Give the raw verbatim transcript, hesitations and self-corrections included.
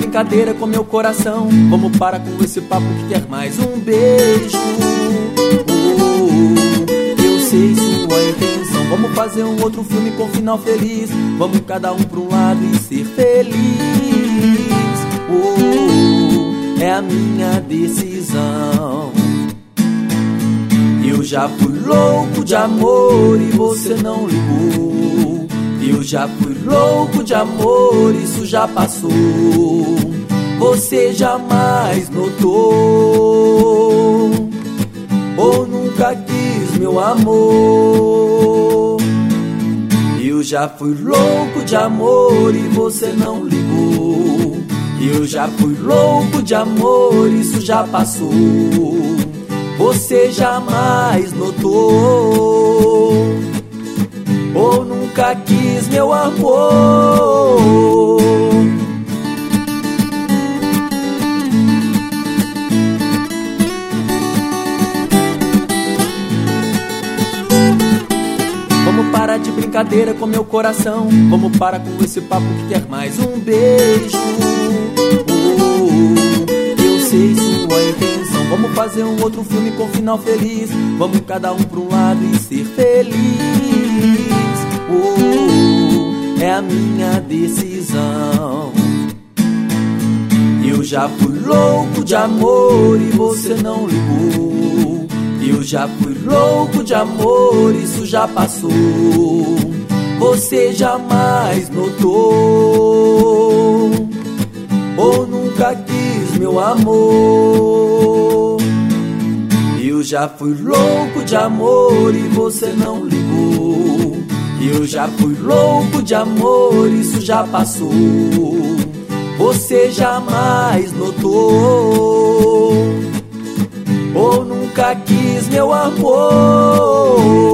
brincadeira com meu coração. Vamos parar com esse papo que quer mais um beijo. Oh, eu sei sua intenção. Vamos fazer um outro filme com final feliz. Vamos cada um pra um lado e ser feliz. Oh, é a minha decisão. Eu já fui louco de amor e você não ligou. Eu já fui louco de amor, isso já passou. Você jamais notou ou nunca quis meu amor. Eu já fui louco de amor e você não ligou. Eu já fui louco de amor, isso já passou. Você jamais notou ou nunca quis meu amor. Vamos parar de brincadeira com meu coração. Vamos parar com esse papo que quer mais um beijo. Oh, eu sei sua intenção. Vamos fazer um outro filme com final feliz. Vamos cada um pra um lado e ser feliz. Oh, é a minha decisão. Eu já fui louco de amor e você não ligou. Eu já fui louco de amor, isso já passou. Você jamais notou ou nunca quis meu amor. Eu já fui louco de amor e você não ligou. Eu já fui louco de amor, isso já passou. Você jamais notou ou nunca quis meu amor.